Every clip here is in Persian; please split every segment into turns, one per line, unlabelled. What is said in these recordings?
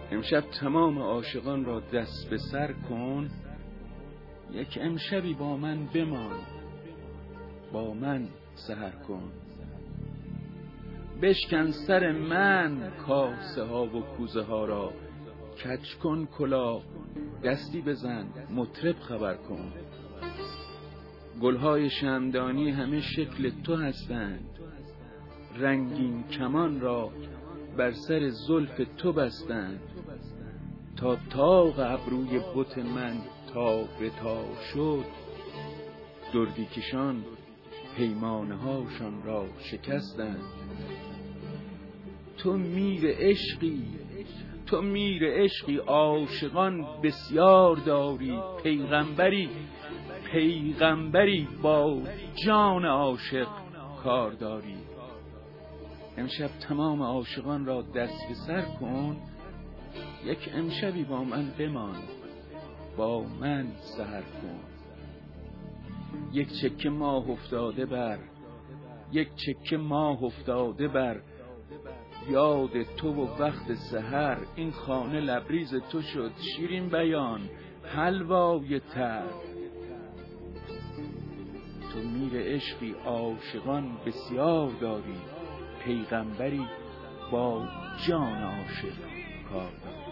امشب تمام عاشقان را دست به سر کن، یک امشبی با من بمان، با من سحر کن. بشکن سر من کاسه ها و کوزه ها را، کج کن کلاه، دستی بزن، مطرب خبر کن. گلهای شمعدانی همه شکل تو هستند، رنگین کمان را بر سر زلف تو بستند. تا طاق ابروی بت من تا به تا شد، دردی کشان پیمانه هاشان را شکستند. تو میر عشقی، تو میر عشقی، عاشقان بسیار داری. پیغمبری با جان عاشق کار داری. امشب تمام عاشقان را دست به سر کن، یک امشبی با من بمان، با من سحر کن. یک چکه ماه افتاده بر یاد تو و وقت سحر. این خانه لبریز تو شد، شیرین بیان حلوای تر. تو میر عشقی، عاشقان بسیار داری. پیغمبری با جان عاشق کار داری.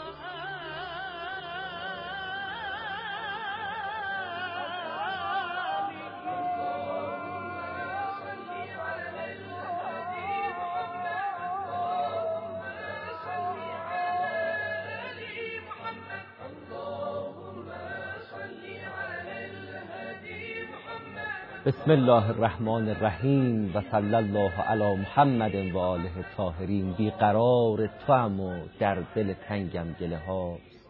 بسم الله الرحمن الرحیم و صلی الله علی محمد و آله الطاهرین. بیقرار توام و در دل تنگم گله هاست،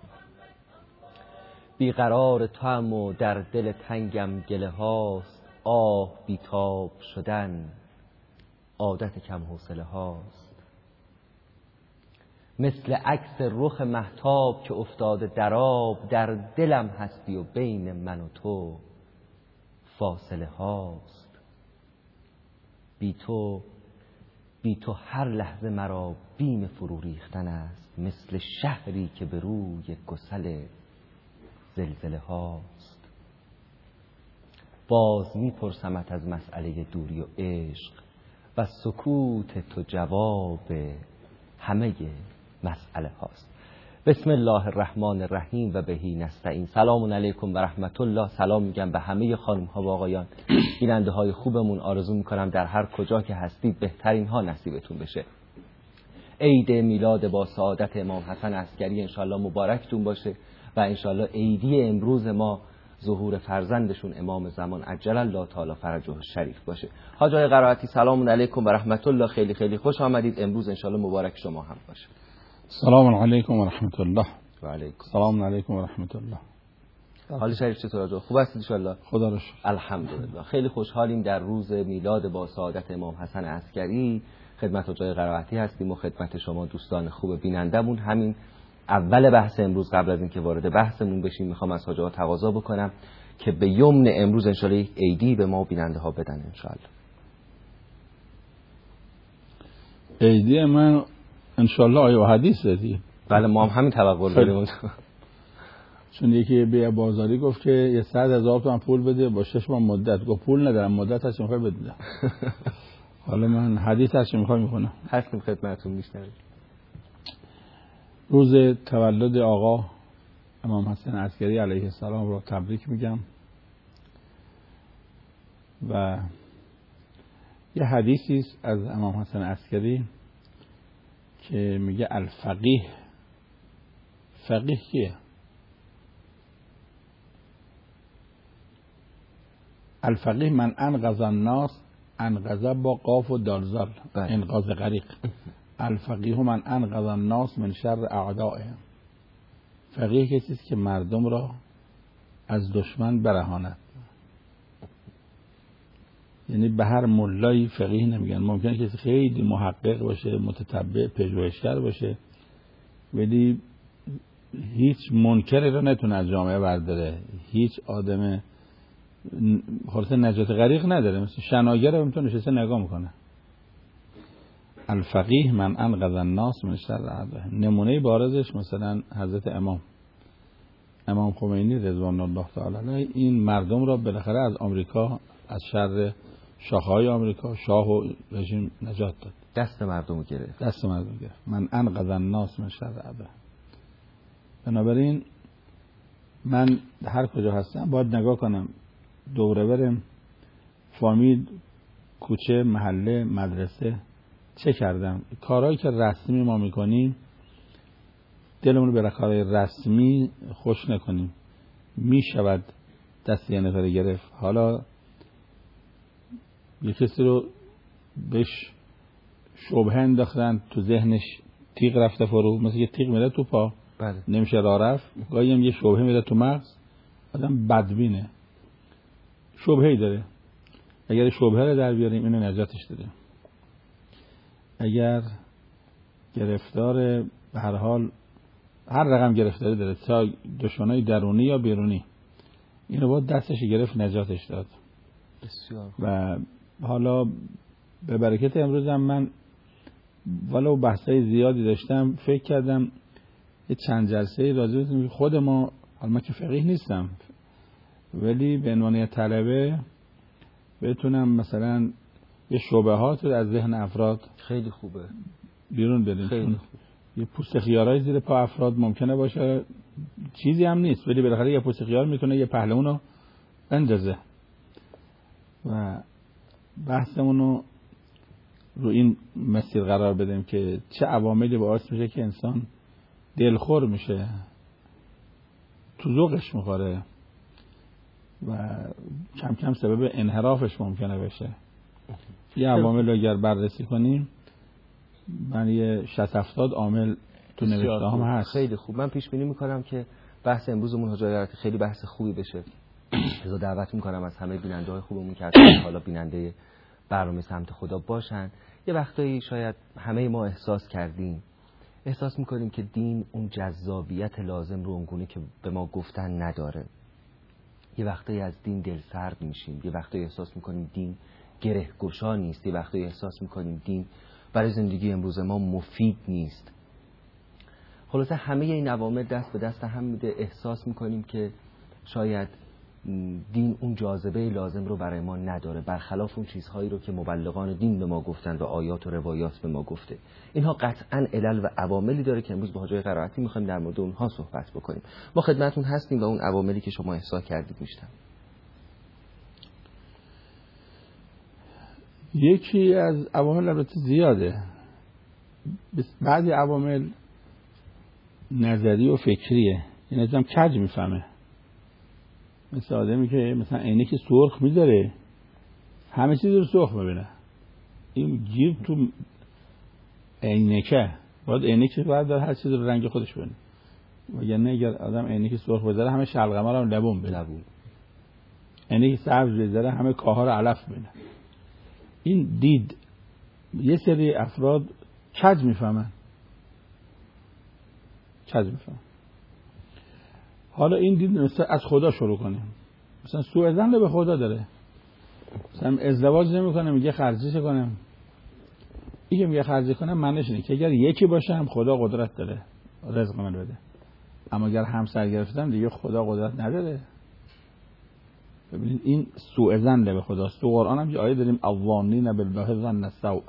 بیقرار توام و در دل تنگم گله هاست. آه بیتاب شدن عادت کم حوصله هاست. مثل عکس رخ مهتاب که افتاده در آب، در دلم هستی و بین من و تو فاصله هاست. بی تو هر لحظه مرا بیم فرو ریختن است، مثل شهری که به روی گسل زلزله هاست. باز میپرسمت از مسئله دوری و عشق، و سکوت تو جواب همه مسئله هاست. بسم الله الرحمن الرحیم و بهی نستعین. سلام علیکم و رحمت الله. سلام میگم به همه خانم ها و آقایان بیننده های خوبمون. آرزو میکنم در هر کجا که هستید بهترین ها نصیبتون بشه. عید میلاد با سعادت امام حسن عسکری انشالله مبارکتون باشه و انشالله عیدی امروز ما ظهور فرزندشون امام زمان عجل الله تعالی فرجه الشریف باشه. حاج آقای قرائتی سلام علیکم و رحمت الله. خیلی خیلی خوش آمدید. امروز انشالله مبارک شما هم باشه.
سلام علیکم و رحمت الله.
و علیکم
سلام علیکم و رحمت الله.
حال شریف چطور آقا؟ خوب هستید ان شاء الله؟
خدا رو شکر.
الحمدلله. خیلی خوشحالیم در روز میلاد با سعادت امام حسن عسکری خدمت حجای قرائتی هستیم و خدمت شما دوستان خوب بینندمون. همین اول بحث امروز، قبل از اینکه وارد بحثمون بشیم، میخوام از حاجا تقاضا بکنم که به یمن امروز ان شاء الله یک عیدی به ما بیننده ها بدن ان شاء الله.
عیدی من ان شاء الله آیه و حدیث دیگه.
بله ما هم همین توقع داریم.
چون یکی به بازاری گفت که یه 100,000 تومان پول بده با 6 ماه مدت. گفت پول ندارم، مدت هست میخوای بده. حالا من حدیث هست میخوام میکنم.
هستیم خدمتتون میشنویم.
روز تولد آقا امام حسن عسکری علیه السلام رو تبریک میگم و یه حدیثی است از امام حسن عسکری که میگه الفقیه. فقیه کیه؟ الفقیه من انقذ الناس، انقذ با قاف و دالزال، انقاذ غریق. الفقیه من انقذ الناس من شر اعدائهم. فقیه کسی است که مردم را از دشمن برهاند. یعنی به هر ملایی فقیه نمیگن. ممکنه کسی خیلی محقق باشه، متتبع، پژوهشگر باشه، ولی هیچ منکری رو نتونه از جامعه برداره. هیچ آدم خلاص نجات غریق نداره. مثل شناگر رو میتونه نشسته نگاه میکنه. الفقیه من انقذ الناس من شر اعدائهم. نمونه بارزش مثلا حضرت امام خمینی رضوان الله تعالی علیه، این مردم را بالاخره از آمریکا، از شر شاههای آمریکا، شاه و رژیم نجات داد.
دست مردم گرفت.
من انقذ الناس من شر اعدائهم. بنابراین من هر کجا هستم باید نگاه کنم دوره برم، فامیل، کوچه، محله، مدرسه چه کردم. کارهایی که رسمی ما میکنیم دلمون برای کارهای رسمی خوش نکنیم. میشود دست یه نفر گرفت. حالا یه کسی رو بهش شبهه انداختن، تو ذهنش تیغ رفته فرو، مثل یه تیغ میره تو پا،
بله.
نمیشه راه رفت. گاهی هم یه شبهه میره تو مغز، آدم بدبینه، شبهه‌ای داره. اگر شبهه رو در بیاریم اینو نجاتش داره. اگر گرفتار به هر حال هر رقم گرفتاری داره، تا دشمنای درونی یا بیرونی، اینو باید دستش گرفت نجاتش داد.
بسیار.
و حالا به برکت امروزم من ولو بحثای زیادی داشتم، فکر کردم یه چند جلسه راجع به خود ما، حالا من که فقیه نیستم ولی به عنوان طلبه بتونم مثلا یه شبهات رو از ذهن افراد
خیلی خوبه
بیرون بریم.
خیلی خوب.
یه پوست خیارای زیر پا افراد ممکنه باشه، چیزی هم نیست، ولی بالاخره یه پوست خیار میتونه یه پهلوان رو بندازه. و بحثمون رو این مسیر قرار بدیم که چه عواملی باعث میشه که انسان دلخور میشه، تو ذوقش میخوره و کم کم سبب انحرافش ممکنه بشه. یه عوامل رو اگر بررسی کنیم، من یه 60-70 عامل تو نوشته هم هست.
خیلی خوب. من پیش بینی میکنم که بحث امروزمون حاج آقای خیلی بحث خوبی بشه. لذا دعوت میکنم از همه بیننده های خوبمون که حالا بیننده برنامه سمت خدا باشن. یه وقتایی شاید همه ما احساس میکنیم که دین اون جذابیت لازم رو اونگونه که به ما گفتن نداره. یه وقتایی از دین دل سرد میشیم، یه وقتایی احساس میکنیم دین گره گشا نیست، یه وقتایی احساس میکنیم دین برای زندگی امروز ما مفید نیست. خلاصه همه این عوامل دست به دست هم میده. احساس میکنیم که شاید دین اون جاذبه لازم رو برای ما نداره، برخلاف اون چیزهایی رو که مبلغان دین به ما گفتن و آیات و روایات به ما گفته. اینها قطعاً علل و عواملی داره که امروز با حاج آقای قرائتی میخوایم در مورد اونها صحبت بکنیم. ما خدمتتون هستیم و اون عواملی که شما احساس کردید میشتم.
یکی از عوامل البته زیاده، بعضی عوامل نظری و فکریه، این ازم کج میفهمه. مثل آدمی که مثلا عینک سرخ میذاره همه چیز رو سرخ ببینه، این گیر تو عینکه، باید عینک بردار هر چیز رو رنگ خودش ببینه. وگرنه اگر آدم عینک سرخ بذاره همه شلغمه رو لبون ببینه، عینک سبز بذاره همه کاها رو علف ببینه. این دید یه سری افراد کج میفهمن. حالا این دید مثلا از خدا شروع کنیم، مثلا سوء ظن به خدا داره، مثلا ازدواج نمیکنه میگه خرجش کنم. این که میگه خرج کنم معنیش اینه که اگر یکی باشم خدا قدرت داره رزق من بده، اما اگر همسر گرفتم دیگه خدا قدرت نداره. ببینید این سوء ظن به خداست. تو قرآن هم یه آیه داریم الظانین بالله ظن السوء.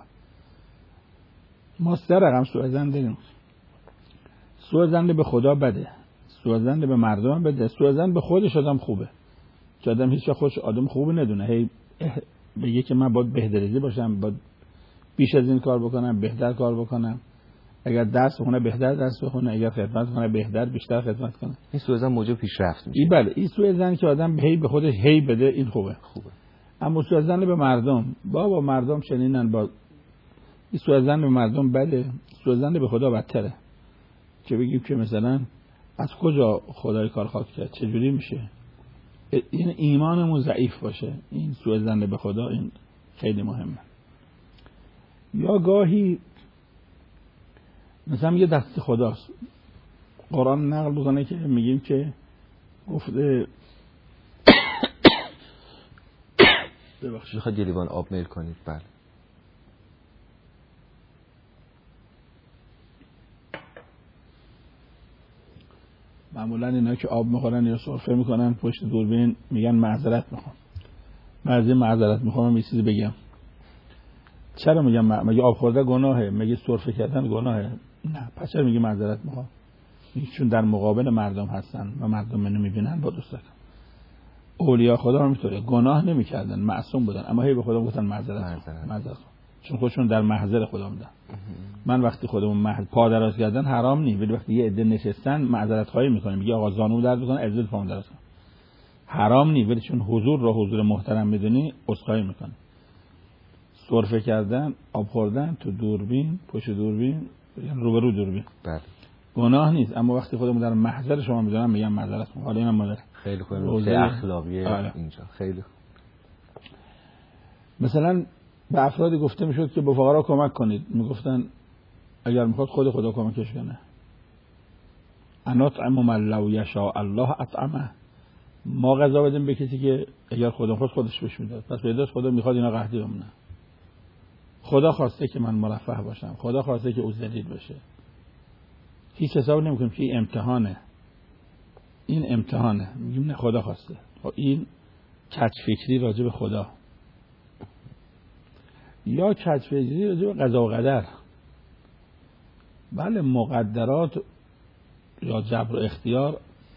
ما 3 رقم سوء ظن داریم. سوء ظن به خدا بده، سوء ظن به مردم بده، سوء ظن به خودش آدم خوبه. که آدم هیچ وقت خودش آدم خوبی ندونه، هی بگه که من باید بهتریزی باشم، باید بیش از این کار بکنم، بهتر کار بکنم، اگر درس بخونه بهتر درس بخونه، اگر خدمت کنه بهتر بیشتر خدمت کنه.
این سوء ظن موجب پیشرفت میشه.
بله، این سوء ظن که آدم هی به خودش هی بده، این خوبه. اما سوء ظن به مردم، بابا مردم چنینن، با این سوء ظن به مردم بده، سوء ظن به خدا بدتره. که بگیم که مثلا از کجا خدای کار خواهد کرد، چجوری میشه، این ایمانمون ضعیف باشه. این سوء ظن به خدا این خیلی مهمه. یا گاهی مثلا یه دست خداست، قرآن نقل بکنه که میگیم که گفته
ببخشید خواهد یه لیوان آب میل کنید. بله
معمولا اینا که آب میخورن یا سرفه میکنن پشت دوربین میگن معذرت میخوام. بعضی معذرت میخوام یه چیزی بگم. چرا میگم مگه آب خوردن گناهه؟ مگه سرفه کردن گناهه؟ نه. پس چرا میگه معذرت میخوام؟ چون در مقابل مردم هستن و مردم منو میبینن با دوست دارم. اولیا خدا هم اینطوره، گناه نمیکردن، معصوم بودن، اما هی به خدا گفتن معذرت. چون خودشون در محضر خدا بودن. من وقتی خودمون پا دراز کردن حرام نیست، ولی وقتی یه عده نشستن معذرت خواهی میکنیم، میگه آقا زانو درد میکنه عزت پام دراز کن. حرام نیست، ولی چون حضور رو حضور محترم میدونی عذرخواهی میکنه. سرفه کردن، آب خوردن تو دوربین، پشت دوربین، روبرو دوربین،
بله،
گناه نیست، اما وقتی خودمون در محضر شما میذارم میگم معذرت میخوام. حالا اینم مادر
خیلی خوب نکته اخلاقیه اینجا خیلی خوب.
مثلا به افرادی گفته میشد که به فقرا کمک کنید، میگفتن اگر میخواد خدا کمکش کنه. انطعم من لو یشاء الله اطعمه. ما غذا بدیم به کسی که اگر خدا خواست خودش بهش میداد. پس به خدا میخواد اینا قحطی بمونه. خدا خواسته که من مرفه باشم، خدا خواسته که او ذلیل بشه. هیچ حساب نمیکنیم که این امتحانه، این امتحانه، میگیم نه خدا خواسته. این کج فکری راجع به خدا یا کج فکری راجع به قضا و قدر. بله مقدرات یا جبر و اختیار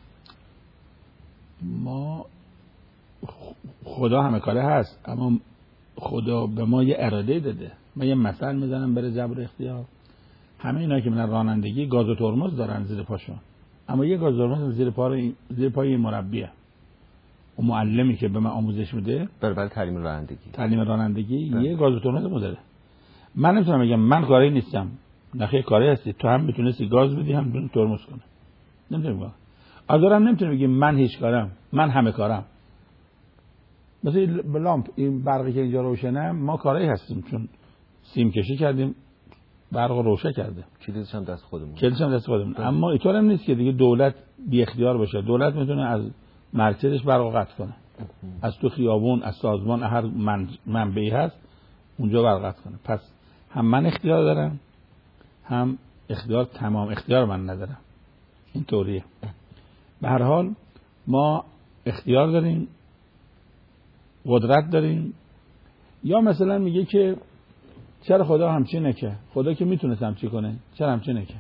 ما خدا همه کاره هست، اما خدا به ما یه اراده داده. من یه مثال میزنم برای جبر و اختیار. همه اینا که من رانندگی گاز و ترمز دارن زیر پاشون، اما یه گاز و ترمز زیر پای مربیه و معلمی که به من آموزش میده
برای تعلیم رانندگی
یه گاز و ترمز داره. من نمیتونم بگم من کاری نیستم، نخیر کاری هستی، تو هم میتونستی گاز بدی هم میتونی ترمز کنی. نمیتونم بگم آدارم، نمیتونم بگم من هیچ کارم، من همه کارم. مثلا لامپ این برقی که اینجا روشنه ما کاری هستیم، چون سیم کشی کردیم برق روشن کرده،
کلیدش هم دست خودمون.
اما اینطور هم نیست که دیگه دولت بی اختیار باشه. دولت میتونه از مرکزش برق قطع کنه، از تو خیابون، از سازمان، هر منبعی هست اونجا برق قطع کنه. پس هم من اختیار دارم، هم اختیار تمام اختیار من ندارم. این طوریه. به هر حال ما اختیار داریم، قدرت داریم. یا مثلا میگه که چرا خدا همچین نکه؟ خدا که میتونست همچین کنه، چرا همچین نکه؟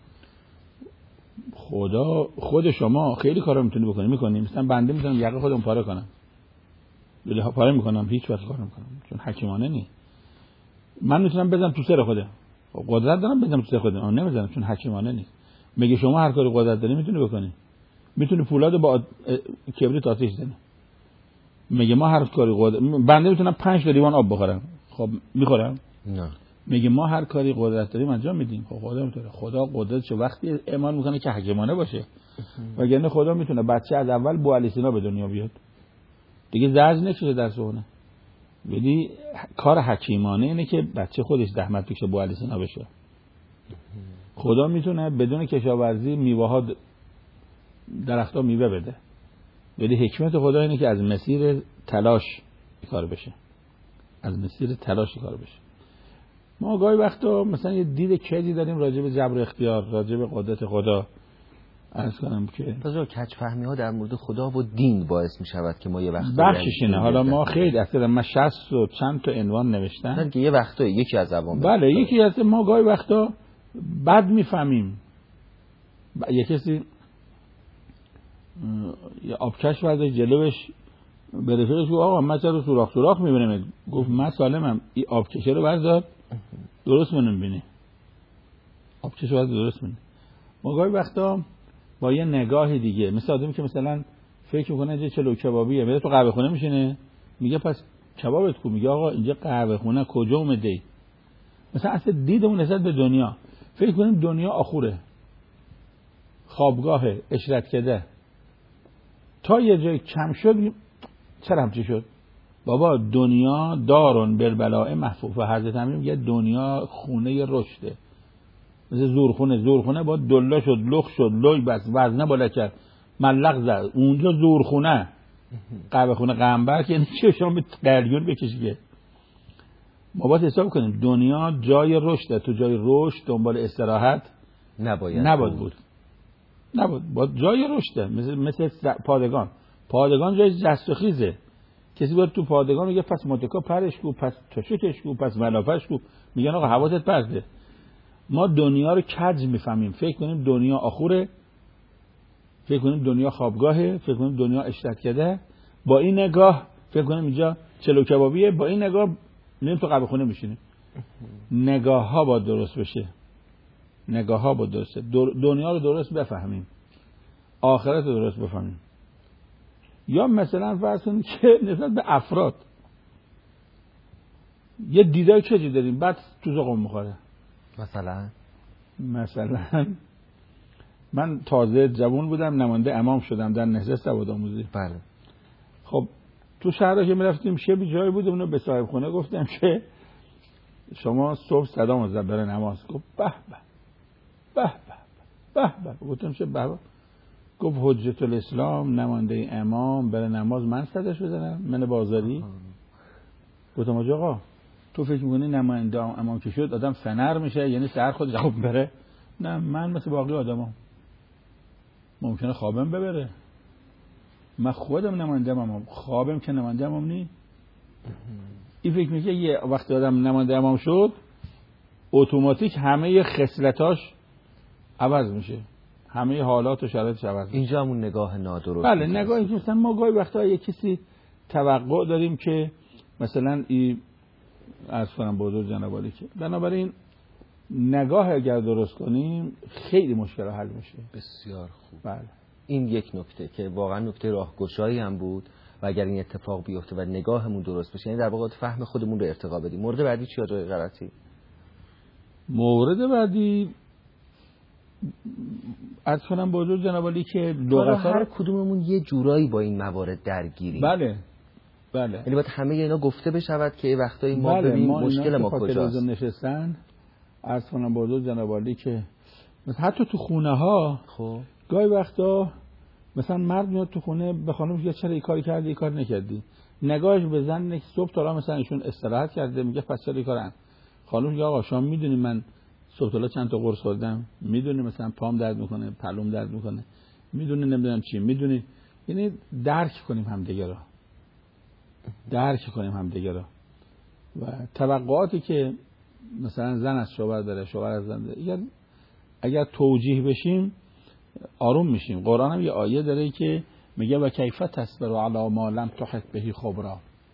خود شما خیلی کارا میتونی بکنی، میکنی. مثلا بنده میتونم یقه خودم پاره کنم، ولی پاره میکنم هیچ وقت کار نمیکنم، چون حکیمانه نی. من میتونم بزنم تو سر خودم، قدرت دارم بزنم تو سر خودم، اما نمیزنم چون حکیمانه نیست. میگه شما هر کاری قدرت داری میتونی بکنی، میتونی فولاد با کبریت آتش بزنی. میگه ما هر کاری بنده میتونم 5 لیوان آب بخورم، خب میخورم؟
نه.
میگه ما هر کاری قدرت داریم انجام میدیم. خب خدا میتونه، خدا قدرتشو وقتی اعمال میکنه که حکیمانه باشه. وگرنه خدا میتونه بچه از اول بوعلی سینا به دنیا بیاد دیگه زرج نکشه در سونه. ولی کار حکیمانه اینه که بچه خودش زحمت بکشه بوعلی سینا بشه. خدا میتونه بدون کشاورزی میوه ها درختها میوه بده، ولی حکمت خدا اینه که از مسیر تلاش کار بشه، از مسیر تلاش کار بشه. ما گاهی وقتا مثلا یه دید کجی داریم راجع به جبر اختیار، راجع به قدرت خدا. عرض کنم که
کج فهمی ها در مورد خدا و دین باعث می شود که ما یه وقتا
بخشش اینه. حالا ما خیلی اصلا من 60 و چند تا عنوان نوشتم
که یه وقتا یکی از عوامل.
بله یکی از ما گاهی وقتا بد میفهمیم. یه کسی یه آبکش ورده جلوش به رفیقش گفت آقا من چرا سوراخ میبینم؟ گفت من سالمم. این آبکشه رو بردار درست منم بینی، آبکشه رو درست منم. ما گاهی وقتا با یه نگاه دیگه، مثل آدمی که مثلا فکر میکنه اینجا چلو کبابیه، میره تو قهوه خونه میشینه، میگه پس کبابت کو؟ میگه آقا اینجا قهوه خونه کجا اومده؟ مثلا اصلا دیدمون نسبت به دنیا، فکر کنیم دنیا آخوره، خوابگاهه، اشرت کده. تا یه جای کم شد چرا همچی شد؟ بابا دنیا دارون بالبلاء محفوفه. حضرت امیر میگه دنیا خونه رشده، مثل زورخونه با دلا شد، لخ شد، لوی بس، وزنه بالا کرد، ملق زد. اونجا زورخونه، قهوه خونه قنبر که نمیشه شما قلیون بکشی که. ما باید حساب کنیم دنیا جای رشده، تو جای رشد دنبال استراحت نباید بود. نبود، با جای رشده، مثل پادگان جای جست و خیزه. کسی باید تو پادگان میگه پس متکا پرش کو، پس تشکش کو، پس ملافش کو، میگن آقا حواست پرده. ما دنیا رو کج میفهمیم، فکر کنیم دنیا آخوره، فکر کنیم دنیا خوابگاهه، فکر کنیم دنیا اشتتکده. با این نگاه فکر کنیم اینجا چلو کبابیه، با این نگاه میریم تو قهوه خونه میشینیم. نگاه ها باید درست بشه، نگاه ها باید درسته، دنیا رو درست بفهمیم، آخرت رو درست بفهمیم. یا مثلا فرض کنید که نسبت به افراد یه دیدای چجوری داریم، بعد تو ذوقمون میخوره. مثلا من تازه جوان بودم، نماینده امام شدم در نهضت سوادآموزی.
بله.
خب تو شهرها که میرفتیم شبی جایی بود، اونو به صاحب خونه گفتم که شما صبح صدا می‌زد برای نماز. گفت به به به به به. گفتم چه به به؟ گفت حجت الاسلام نماینده امام برای نماز من صداش بزنم؟ من بازاری؟ گفتم آقا تو فکر می‌کنی نماینده امام که شد آدم فنر میشه، یعنی سحر خودش خواب بره؟ نه، من مثل باقی آدما ممکنه خوابم ببره. من خودم نماینده امام، خوابم که نماینده امام نی. این فکر میکنه یه وقتی آدم نماینده امام شد اتوماتیک همه خصلتاش عوض میشه، همه حالات و شرایطش عوض میشه.
اینجا همون نگاه نادرست.
بله، نگاهی که مثلا ما گاهی وقتا یه کسی توقع داریم که مثلا عرض کنم بزرگ جناب عالی که بنابراین نگاه اگر درست کنیم خیلی مشکل حل میشه.
بسیار خوب.
بله.
این یک نکته که واقعا نکته راهگشایی هم بود و اگر این اتفاق بیفته و نگاهمون درست بشه، یعنی در واقع فهم خودمون رو ارتقا بدیم. مورد بعدی چی آقای غلطی؟
مورد بعدی عرض کنم بزرگ جناب عالی که لغت‌ها
هر کدوممون یه جورایی با این موارد درگیریم.
بله.
یعنی باید همه اینا گفته بشود که وقتایی ما ببینیم مشکل ما کجاست.
نشستن عرض کنم بزرگ جناب عالی که مثلا حتی تو خونه ها
خب
گاهی وقتا مثلا مرد میاد تو خونه به خانمش میگه چرا این کاری کردی این کار نکردی، نگاهش به زن صبح تا مثلا ایشون استراحت کرده میگه پس چرا این کارن. خانم میگه آقا شما میدونی من صبح تا چند تا قرص خوردم، میدونی مثلا پام درد میکنه، پلوم درد میکنه، میدونی نمیدونم چی، میدونی. یعنی درک کنیم همدیگه را و توقعاتی که مثلا زن از شوهر داره، شوهر از زن داره، اگر توجیه بشیم آروم میشیم. قرآن هم یه آیه داره که میگه و کیف تصبر علی ما لم تحط به خبرا.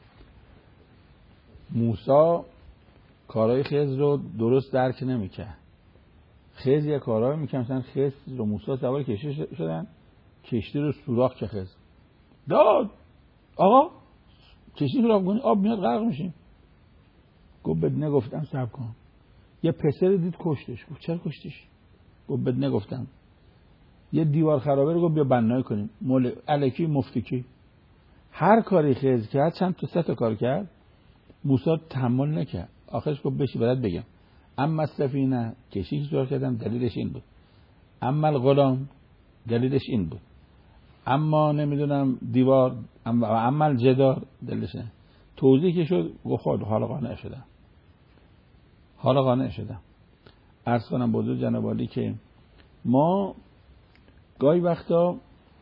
موسی کارهای خضر رو درست درک نمیکرد. خضر یه کارهایی میکنه، مثلا خضر رو موسی سوار کشتی شدن، کشتی رو سوراخ که خضر داد آقا کشتی سوراخ کنی آب میاد غرق میشیم. گفت بد نگفتم صبر کن. یه پسر دید کشتش. گفت چرا کشتیش؟ گفت بد نگفتم. یه دیوار خرابه رو گفت بیا بنایی کنیم. مول الکی مفتکی هر کاری خضر کرد، چند تا 3 تا کار کرد، موسی تحمل نکرد. آخرش گفت بشی برات بگم. اما السفینه کشتی که سوار کردم دلیلش این بود، اما الغلام دلیلش این بود، اما نمیدونم دیوار، اما الجدار دلیلش این. توضیح که شد گفت خود حالا قانع شدم. عرض کنم بزرگ جناب عالی که ما گاهی وقتا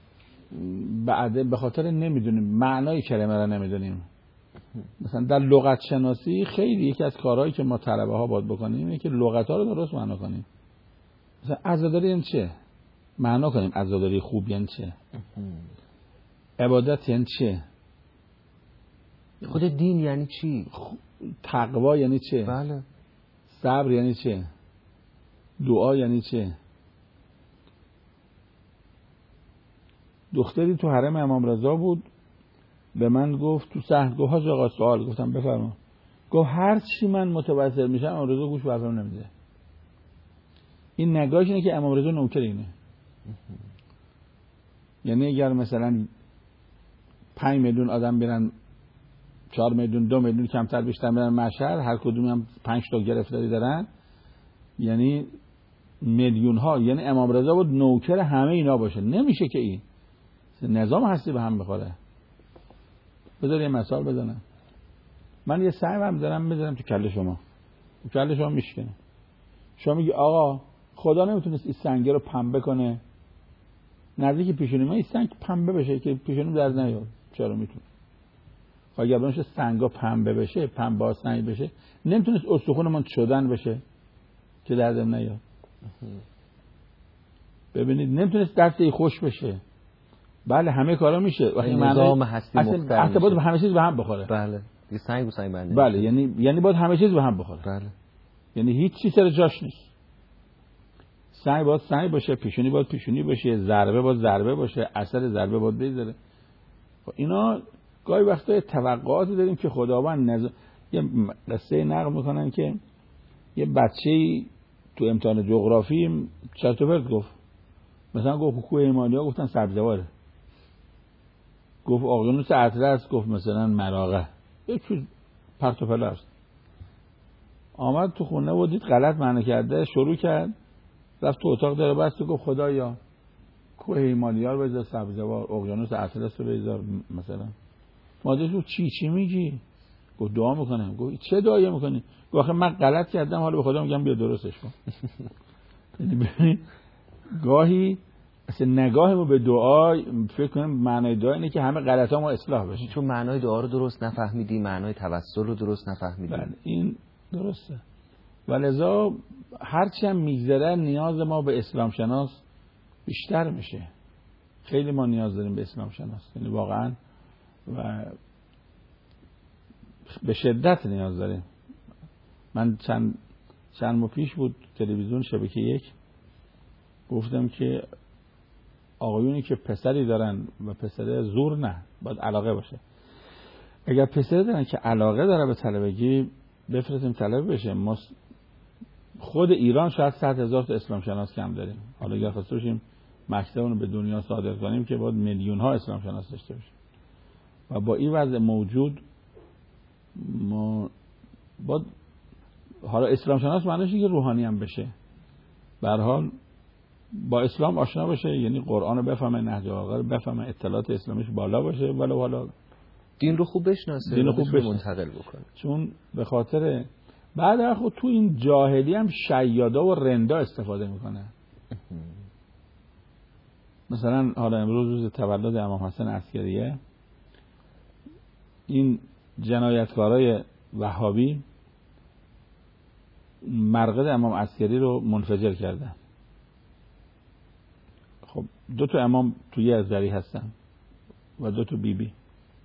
به خاطر نمیدونیم معنای کلمه را نمیدونیم. مثلا در لغت شناسی خیلی یکی از کارهایی که ما طلبه ها باید بکنیم اینه که لغت ها رو درست معنا کنیم. مثلا عزاداری یعنی چه؟ معنا کنیم. عزاداری خوب یعنی چه؟ عبادت یعنی چه؟
خود دین یعنی چی؟
تقوا یعنی چه؟
بله.
صبر یعنی چه؟ دعا یعنی چه؟ دختری تو حرم امام رضا بود، به من گفت تو صحن گفت حاج آقا سوال. گفتم بفرما. گفت هر چی من متوسل میشم امام رضا گوش برام نمیده. این نگاهش اینه که امام رضا نوکر اینه. یعنی اگر مثلا 5 میلیون آدم برن، 4 میلیون 2 میلیون کمتر بیشتر برن مشهد، هر کدوم هم 5 تا گرفتاری دارن، یعنی میلیون ها، یعنی امام رضا بود نوکر همه اینا باشه. نمیشه که این نظام هستی به هم بخوره. بذار یه مثال بزنم. من یه سعیم دارم میذارم تو کله شما، تو کله شما میشکنه. شما میگی آقا خدا نمیتونست این سنگه رو پنبه کنه نزدیک پیشونی ما ایستن که پنبه بشه که پیشونی درد نیاد. چرا میتونه؟ اگر بنوشه سنگا پنبه بشه، پنبه سنگ بشه، نمیتونست استخونمون شدن بشه که دردم نیاد. ببینید نمیتونست دستی خوش بشه. بله همه کارا میشه وقتی
نظام هستی مختل
اصلا باید همه چیز به هم بخوره.
بله دیگه سنگ و سنگ بنده.
بله یعنی باید همه چیز به هم بخوره.
بله
یعنی هیچ چیز سر جاش نیست. سنگ باید سنگ باشه، پیشونی باید پیشونی باشه، ضربه باید ضربه باشه، اثر ضربه باید بذاره. اینا گاهی وقتا توقعاتی داریم که خداوند یه قصه نقل میکنن که یه بچه‌ای تو امتحان جغرافی چرت و پرت گفت. مثلا گفت کوه هیمالیا، گفتن سبزواره. گفت اقیانوس اطلس، گفت مثلا مراغه. یه چیز پرت و پلا است. آمد تو خونه و دید غلط معنی کرده، شروع کرد رفت تو اتاق در بست و گفت خدایا کوه هیمالیا رو بذار سبزوار، اقیانوس اطلس رو بذار مثلا. مادرش گفت چی میگی؟ گفت دعا میکنم. گفت چه دعایی میکنی؟ گفت آخه من غلط کردم، حالا به خدا میگم بیا درستش کن. یعنی ببین گاهی اصلا نگاهمون به دعا فکر کنم معنای دعا اینه که همه غلطامون اصلاح بشه.
چون معنای دعا رو درست نفهمیدی، معنای توسل رو درست نفهمیدی.
بله این درسته. ولذا هرچی هم میگذره نیاز ما به اسلام شناس بیشتر میشه. خیلی ما نیاز داریم به اسلام شناس، یعنی واقعا و به شدت نیاز داریم. من چند ماه پیش بود تلویزیون شبکه 1 گفتم که آقایونی که پسری دارن و پسر زور نه، باید علاقه باشه. اگر پسری دارن که علاقه داره به طلبگی بفرستیم طلبه بشه. ما خود ایران شاید 100,000 تا اسلام شناس کم داریم. حالا اگر خواسته باشیم مکتبونو به دنیا صادر کنیم که باید میلیون ها اسلام شناس داشته باشیم. و با این وضع موجود ما باید حالا اسلام شناس معنیش اینه که روحانی هم بشه. به هر حال با اسلام آشنا باشه، یعنی قرآن رو بفهمه، نهج البلاغه رو بفهمه، اطلاعات اسلامیش بالا باشه، ولی حالا
دین رو خوب بشناسه،
دین رو خوب
منتقل بکنه.
چون به خاطر بعد خود تو این جاهلی هم شیادا و رندا استفاده میکنه. مثلا حالا امروز روز تولد امام حسن عسکریه، این جنایتکارای وهابی مرقد امام عسکری رو منفجر کردن. خب 2 تا امام توی یه ذری هستن و 2 تا بیبی.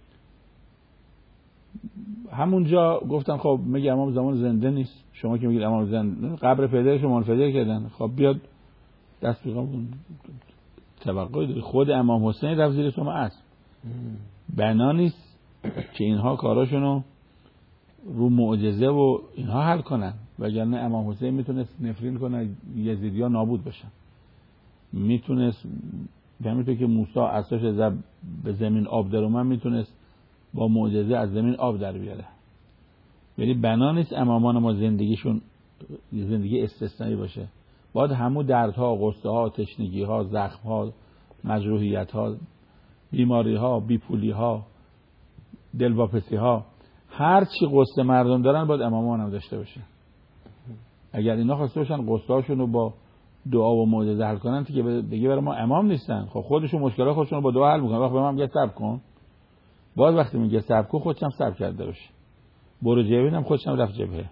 همونجا گفتن خب میگه امام زمان زنده نیست، شما که میگید امام زنده، قبر پدرش رو منفجر کردن. خب بیاد دست بگم توقعی داری خود امام حسین رفت زیر سم اسب. بنا نیست که اینها کاراشونو رو معجزه و اینها حل کنن، وگرنه امام حسین میتونست نفرین کنه یزیدیا نابود بشن. میتونست همینطور که موسی عصاش زد به زمین آب در اومد، میتونست با معجزه از زمین آب در بیاره. یعنی بنا نیست امامان ما زندگیشون زندگی استثنایی باشه. باید همون دردها، غصه ها، تشنگی ها، زخم ها، مجروحیت ها، بیماری ها، بیپولی ها، دلواپسی ها، هر چی غصه مردم دارن باید امامان هم داشته باشه. اگر اینا خواسته باشن غصه هاشون رو با دعا و معجزه حل کنن که دیگه برای ما امام نیستن. خب خودشون مشکلات خودشون رو با دعا حل میکنن. وقتی به من میگه صبر کن، باز وقتی میگه صبر کن خودش هم صبر کرده باشه. برو جبهه هم خودش هم رفت جبهه.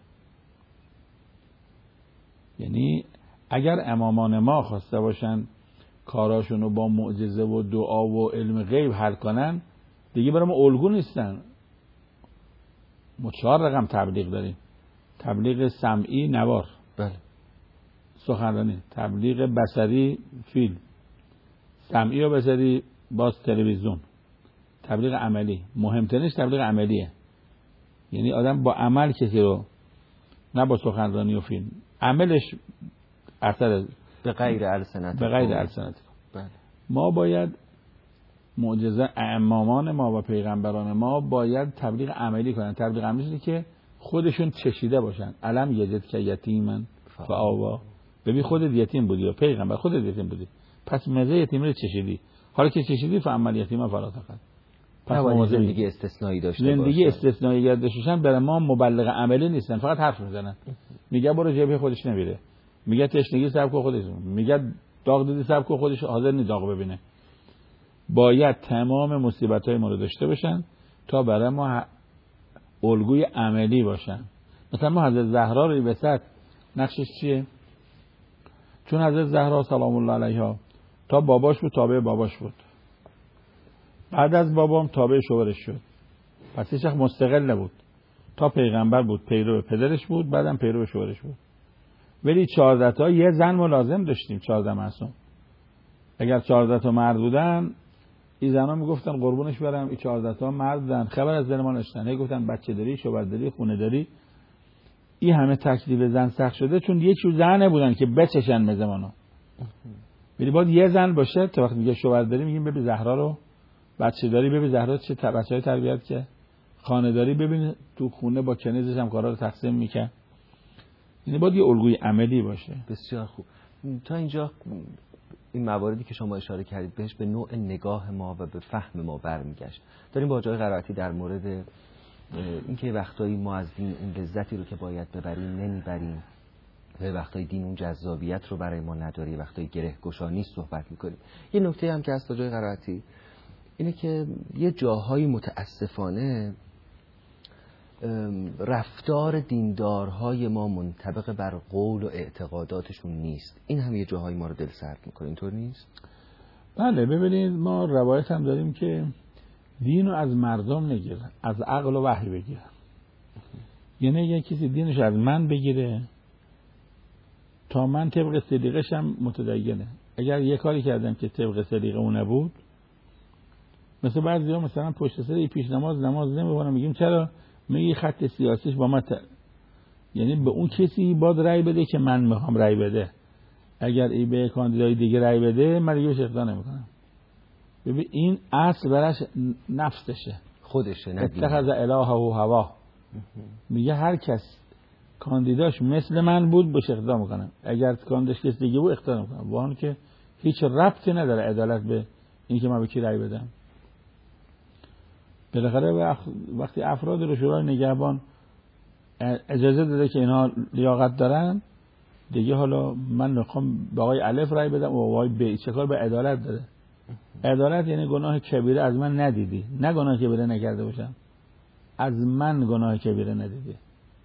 یعنی اگر امامان ما خواسته باشن کاراشون رو با معجزه و دعا و علم غیب حل کنن، دیگه برای ما الگو نیستن. ما 4 رقم تبلیغ داریم: تبلیغ سمعی نوار،
بله،
سخنرانی، تبلیغ بصری فیلم، سمعی و بصری باز تلویزیون، تبلیغ عملی. مهمترینش تبلیغ عملیه. یعنی آدم با عمل کسی رو، نه با سخنرانی و فیلم، عملش اثر
به غیر السنت.
بله. ما باید معجزه امامان ما و پیغمبران ما باید تبلیغ عملی کنن. تبلیغ عملی که خودشون چشیده باشن. علم یجد که یتیمن فآوا. ببین خودت یتیم بودی و پیغمبر خودت یتیم بودی، پس مزه یتیم رو چشیدی. حالا که چشیدی فعمل یتیم فلا تقل.
پس زندگی استثنایی داشته باشه.
زندگی استثنایی داشتن برای ما مبلغ عملی نیستن، فقط حرف میزنن. میگه برو جبهه، خودش نمیره. میگه تشنگی صبر کن، خودش میگه داغ دیدی صبر کن، خودش حاضر نیست داغ ببینه. باید تمام مصیبت‌های ما رو داشته باشن تا برای ما الگوی عملی باشن. مثلا ما حضرت زهرا رو وسط نقشش چیه؟ چون حضرت زهرا سلام الله علیها تا باباش بود تابع باباش بود، بعد از بابام تابع شوهرش شد، پس هیچ وقت مستقل نبود. تا پیغمبر بود پیرو پدرش بود، بعدم پیرو شوهرش بود. ولی 14 تا یه زن ما لازم داشتیم، 14 معصوم. اگر 14 تا مرد بودن این زنا میگفتن قربونش برم این 14 تا مرد بودن، خبر از دل ما نداشتن. هی گفتن بچه داری، شوهر داری، خونه داری. این همه تکلیف زن سخت شده چون یه چیز زنه بودن که بچشن مزمانو. ولی باید یه زن باشه تا وقتی میگه شوهر داری میگیم ببین زهرا رو، بچه داری ببین زهرا چه بچهای تربیت که، خانه داری ببین تو خونه با کنیزش هم کارا رو تقسیم میکنه. یعنی باید یه الگوی عملی باشه.
بسیار خوب. تا اینجا این مواردی که شما اشاره کردید بهش به نوع نگاه ما و به فهم ما برمیگشت. داریم با آقای قرائتی در مورد اینکه وقتایی ما از دین اون لذتی رو که باید ببریم نمیبریم، و وقتایی دین اون جذابیت رو برای ما نداره، وقتایی گره گشایی صحبت میکنیم. یه نکته هم که هست آقای قرائتی اینه که یه جاهای متاسفانه رفتار دیندارهای ما منطبق بر قول و اعتقاداتشون نیست. این هم یه جاهای ما رو دل سرد میکنه. اینطور نیست؟
بله ببینید ما روایت هم داریم که دین رو از مردم نگیر، از عقل و وحی بگیر. یعنی یه کسی دینش از من بگیره تا من طبق صدیقش هم متدینه. اگر یه کاری کردم که طبق صدیقه اون نبود، مثل بعضی‌ها مثلا پشت سر پیش نماز نمی‌خونن، میگیم چرا؟ میگی خط سیاسیش با ما یعنی به اون کسی باید رأی بده که من میخوام رأی بده. اگر ای به کاندیدای دیگه رأی بده من دیگه بهش اقتدا نمیکنم. ببین این اصل براش نفسشه،
خودشه، نه
اتخذ الهه و هوا. میگه هر کس کاندیداش مثل من بود بهش اقتدا میکنم، اگر کاندیداش کسی دیگه بود اقتدا نمیکنم. با اون که هیچ ربطی نداره عدالت به این که من به کی رأی بدم. بالاخره وقتی افراد رو شورای نگهبان اجازه داده که اینا لیاقت دارن دیگه، حالا من میخوام به آقای الف رأی بدم و آقای ب، چه کار به عدالت داره؟ عدالت یعنی گناه کبیره از من ندیدی، نه گناه کبیره نکرده باشم، از من گناه کبیره ندیدی.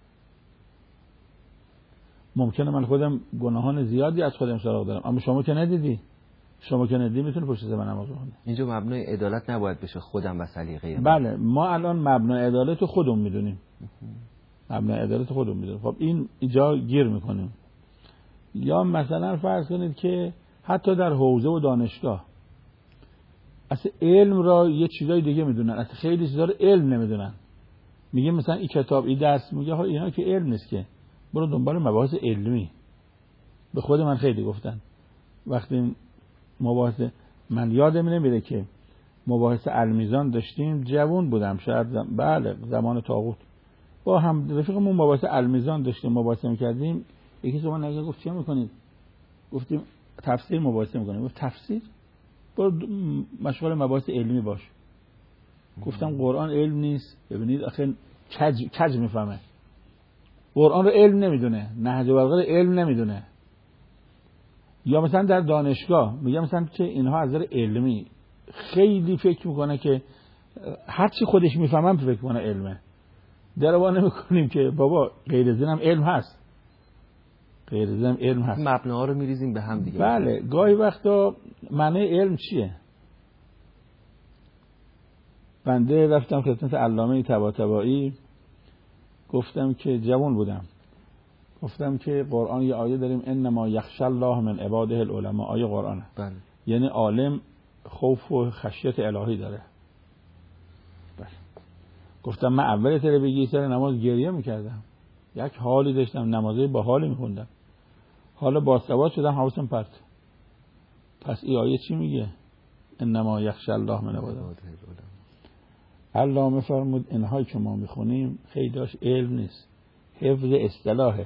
ممکنه من خودم گناهان زیادی از خودم سراغ دارم اما شما که ندیدی. شما که ندیدی میتونه پشت سر من نماز بخونه.
اینجا مبنای عدالت نباید بشه خودم و سلیقه من.
بله ما الان مبنای عدالت خودمون میدونیم. مبنای عدالت خودمون میدونیم. خب این اینجا گیر میکنیم. یا مثلا فرض کنید که حتی در حوزه و دانشگاه اصلا علم را یه چیزای دیگه میدونن، اصلا خیلی چیزا رو علم نمیدونن. میگه مثلا این کتاب این درس، میگه ها اینا که علم نیست، که برو دنبال مباحث علمی. به خود من خیلی گفتن وقتی مباحث، من یادم نمیره که مباحث المیزان داشتیم، جوان بودم شاید بله زمان طاغوت، با هم رفیقمون مباحث المیزان داشتیم، مباحثه میکردیم. یکی شما نگه گفت چه میکنید؟ گفتیم تفسیر مباحثه میکنیم. گفت تفسیر؟ برو مشغول مباحث علمی باش. گفتم قرآن علم نیست. ببینید آخه کج میفهمه، قرآن رو علم نمیدونه، نهج البلاغه علم نمیدونه. یا مثلا در دانشگاه میگم مثلا که اینها از نظر علمی خیلی فکر میکنه که هرچی خودش میفهمم فکر کنه علمه. دروا نمیکنیم که بابا غیر از اینم علم هست، غیر از اینم علم هست.
مبناها رو میریزیم به هم دیگه.
بله گاهی وقتا معنی علم چیه؟ بنده رفتم خدمت علامه طباطبایی، گفتم که جوان بودم، گفتم که قرآن یه آیه داریم انما یخشی الله من عباده العلماء، آیه قرآنه.
بله.
یعنی عالم خوف و خشیت الهی داره. بله. گفتم من اول تره بگی سر نماز گریه میکردم، یک حالی داشتم، نمازه با حالی میخوندم، حالا باسواد شدم حواسم پرت. پس این آیه چی میگه؟ انما یخشی الله من عباده العلماء. علامه فرمود اینهایی که ما میخونیم خیلی داشت علم نیست، حفظ اصطلاحه.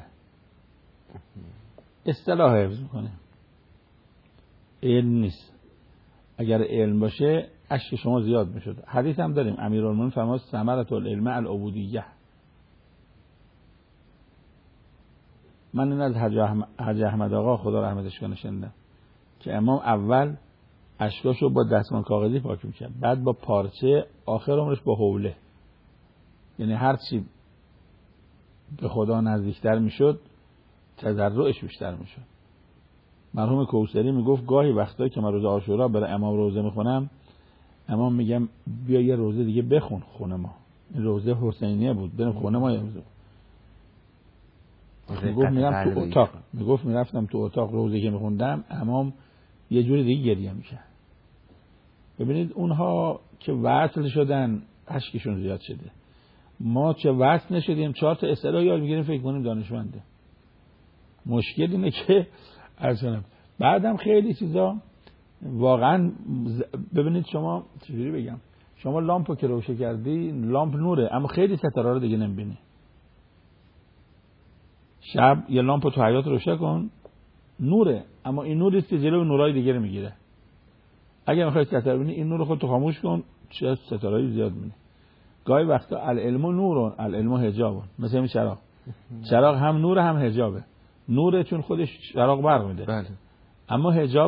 اصطلاح حفظ میکنه، علم نیست. اگر علم باشه اشک شما زیاد میشد. حدیث هم داریم امیرالمومنین فرمود ثمرة العلم العبودیه. من این از حاج احمد آقا خدا رحمتش کنه شنیدم که امام اول اشکاشو با دستمال کاغذی پاک میکرد، بعد با پارچه، آخر عمرش با حوله. یعنی هر چی به خدا نزدیکتر میشد تضرعش بیشتر میشد. مرحوم کوثری میگفت گاهی وقتایی که من روز عاشورا برای امام روزه میخونم، امام میگم بیا یه روزه دیگه بخون خونه ما. این روزه حسینیه بود، بریم خونه ما. میگفت میرم تو اتاق، میگفت میرفتم تو اتاق روزه که میخوندم، امام یه جوری دیگه گریه میکرد. ببینید اونها که وصل شدن اشکشون زیاد شده، ما چه وصل نشدیم 4 تا اصطلاح یاد میگیریم فکر کنیم دانشمنده. مشکل اینه که اصلا بعدم خیلی چیزا واقعا ببینید شما چجوری بگم، شما لامپو که روشن کردی لامپ نوره اما خیلی ستاره رو دیگه نمیبینی. شب یه لامپو تو حیاط روشن کن نوره اما این نوری است که جلوی نورای دیگه رو میگیره. اگه میخوای ستاره ببینی این نور رو خودت خاموش کن، چه ستاره‌ای زیاد میبینی. گاهی وقتا العلم نور العلم حجاب، مثل این چراغ. چراغ هم نور هم حجابه. نوره چون خودش چراغ برق میده.
بله.
اما حجاب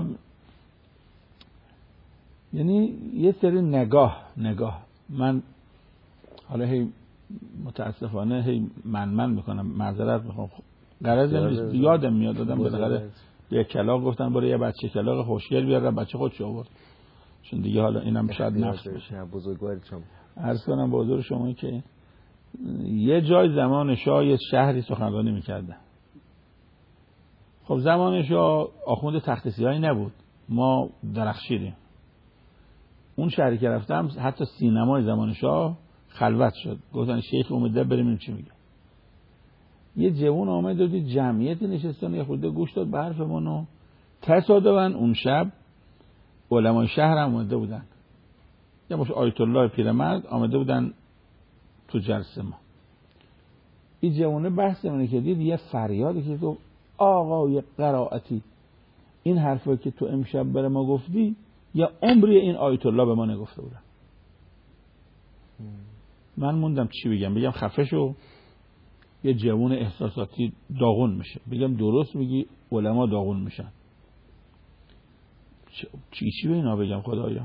یعنی یه سری نگاه. من حالا هی متاسفانه هی من میکنم، معذرت میخوام، غرض نیست، یادم میاد دادم بالاخره یه کلاغ گفتن برای یه بچه کلاغ خوشگل بیار، بچه خودش آورد. چون دیگه حالا اینم شاید نقص بشه.
بزرگوار شما
عرض کنم به حضور شما که یه جای زمان شاه یه شهری سخنرانی میکردن. خب زمان شاه آخوند تخت سیاهی نبود، ما درخشیدیم. اون شهری که رفتم حتی سینمای زمان شاه خلوت شد. گفتن شیخ اومده بریم چی میگه. یه جوون آمد و دید جمعیتی نشستن، یه خورده گوش داد به حرفمون و تصادفاً اون شب علمای شهر هم اومده بودن. یه مش آیت الله پیرمرد آمده بودن تو جلسه ما. این جوونه بحث منو که دید یه فریادی که تو آقای قرائتی این حرفی که تو امشب برای ما گفتی یا عمری این آیت الله به ما نگفته بودن. من موندم چی بگم خفه شو. یه جوون احساساتی داغون میشه، بگم درست میگی علما داغون میشن. چی به اینا بگم خدایا؟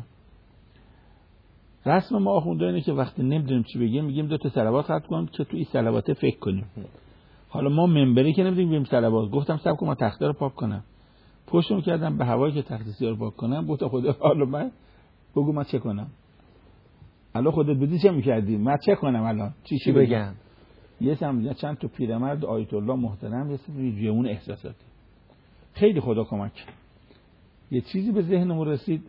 رسم ما آخونده اینه که وقتی نمیدونیم چی بگیم میگیم 2 تا صلوات ختم کن که تو این صلوات فکر کنیم. حالا ما منبری که نمیدونیم بریم صلوات، گفتم صبر کن من تخته رو پاک کنم، پشتم کردم به هوایی که تخت سیاه رو پاک کنم، گفتم خدا حالا من بگو من چه کنم. الان خودت بدی چه میکردی؟ من چه کنم الان؟ چی بگم؟ یه سم چند تا پیرمرد آیت الله محترم، یه سری جوون احساساتی. خیلی خدا کمک. یه چیزی به ذهنم رسید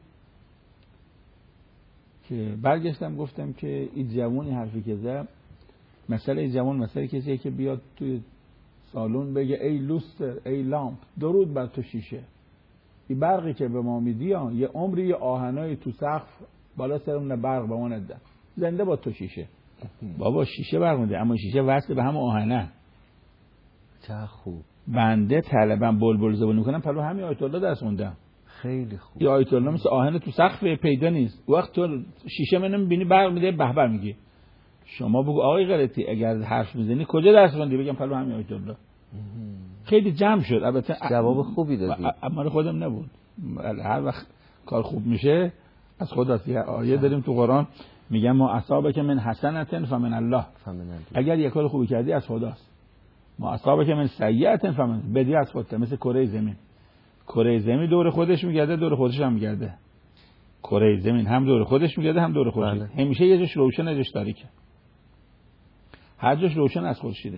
که برگشتم گفتم که این جوونی حرفی که زد، مسئله جوون مسئله کسیه که بیاد توی سالن بگه ای لوستر ای لامپ درود بر تو شیشه، این برقی که به ما میدی یه عمری یه آهنای تو سقف بالا سرمون برق به ما نده، زنده با تو شیشه. بابا شیشه برق میده اما شیشه وصل به هم آهنه.
چه خوب.
بنده طلبم بلبل زبون میکنم پلو همین آیت الله درس موندم.
خیلی خوب.
این آیت الله مثل آهن تو سقف پیدا نیست. وقت تو شیشه منو میبینی برق میده به میگی. شما بگو آقای غلطی اگر حرف میزنی کجا درس خوندی؟ بگم پلو همین آیت الله. خیلی جمع شد. البته
جواب خوبی دادی.
اما خودم نبود. هر وقت کار خوب میشه از خداست. یه آیه داریم تو قرآن میگم ما اصابک من حسنة فمن الله. اگر یک کار خوبی کردی از خداست. ما اصابک من سیئة فمن بدی از خودت. مثل کره زمین. کره زمین دور خودش میگرده، دور خودش هم میگرده. کره زمین هم دور خودش میگرده هم دور خودش. همیشه یه جاش روشن یه جاش تاریکه. هر جاش روشن از خورشیده.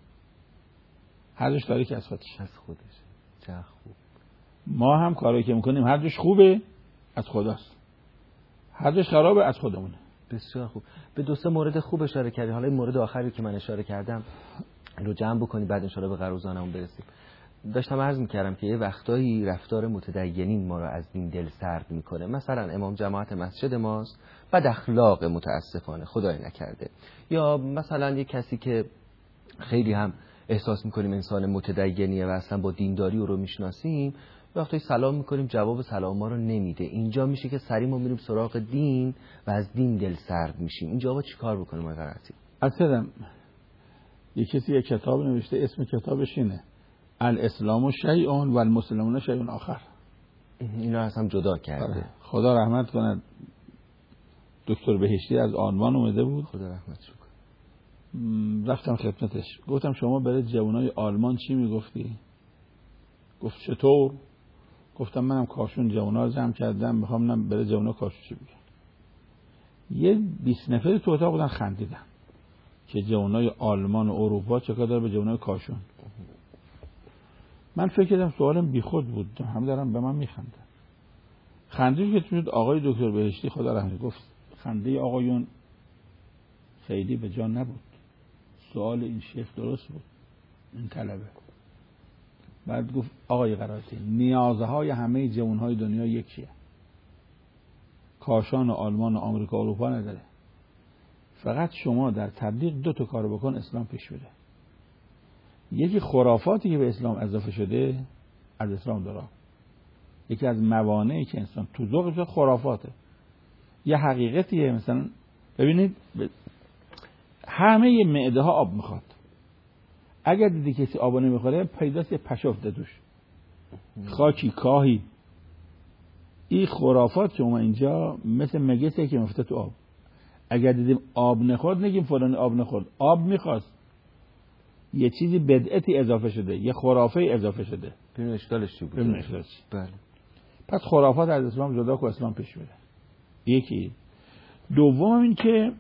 هر جاش تاریک از خودش.
چه خوب.
ما هم کاری که میکنیم هر جاش خوبه از خداست. هر جاش خرابه از خودمونه.
بسیار خوب. به 2-3 مورد خوب اشاره کردی. حالا این مورد آخری که من اشاره کردم رو جمع بکنی بعد ان شاءالله به قروزانمون برسیم. داشتم عرض می‌کردم که یه وقتایی رفتار متدینین ما رو از دین دل سرد میکنه. مثلا امام جماعت مسجد ماست بد اخلاق متاسفانه خدای نکرده، یا مثلا یه کسی که خیلی هم احساس میکنیم انسان متدینیه و اصلا با دینداری رو میشناسیم، وقتی سلام میکنیم جواب سلام ما رو نمیده. اینجا میشه که سریع ما میریم سراغ دین و از دین دل سرد میشیم. اینجا با چیکار بکنیم آقای قرائتی؟
اصلا یه کسی یه کتاب نوشته، اسم کتابش اینه الاسلام شیء و المسلمون شیء آخر.
اینا از هم جدا کرده.
خدا رحمت کند دکتر بهشتی از آلمان اومده بود،
خدا رحمتش کنه.
رفتم خدمتش، گفتم شما برای جوانای آلمان چی میگفتی؟ گفت چطور؟ گفتم منم کاشون جوانا رو جمع کردم، میخوام برای جوانا کاشون چی بگم. یه 20 نفری تو اتاق بودن خندیدن که جوانای آلمان و اروپا چه کار داره به جوانای کاشون. من فکر کردم سوالم بیخود بود، هم دارن به من میخندن. خندید که شد آقای دکتر بهشتی خدا رحمت گفت خنده آقایون خیلی به جا نبود، سوال این شیخ درست بود، این طلبه. بعد گفت آقای قرائتی نیازهای همه جوانهای دنیا یکیه، کاشان و آلمان و آمریکا و اروپا نداره. فقط شما در تبلیغ 2 تا کار بکن اسلام پیش بره. یکی خرافاتی که به اسلام اضافه شده از اسلام داره، یکی از موانعی که انسان تو ذوقش خرافاته. یه حقیقتیه، مثلا ببینید همه معده ها آب میخواد، اگر دیدی کسی آب نمیخوره پیداست یه پشفت دوش، خاکی کاهی. این خرافات که اومد اینجا مثل مگسه که مفته تو آب. اگر دیدیم آب نخورد نگیم فلان آب نخورد، آب میخواست. یه چیزی بدعتی اضافه شده، یه خرافه اضافه شده.
ببین اشکالش چی بود؟
بله. پس خرافات از اسلام جدا که اسلام پیش بره. یکی. دوم این که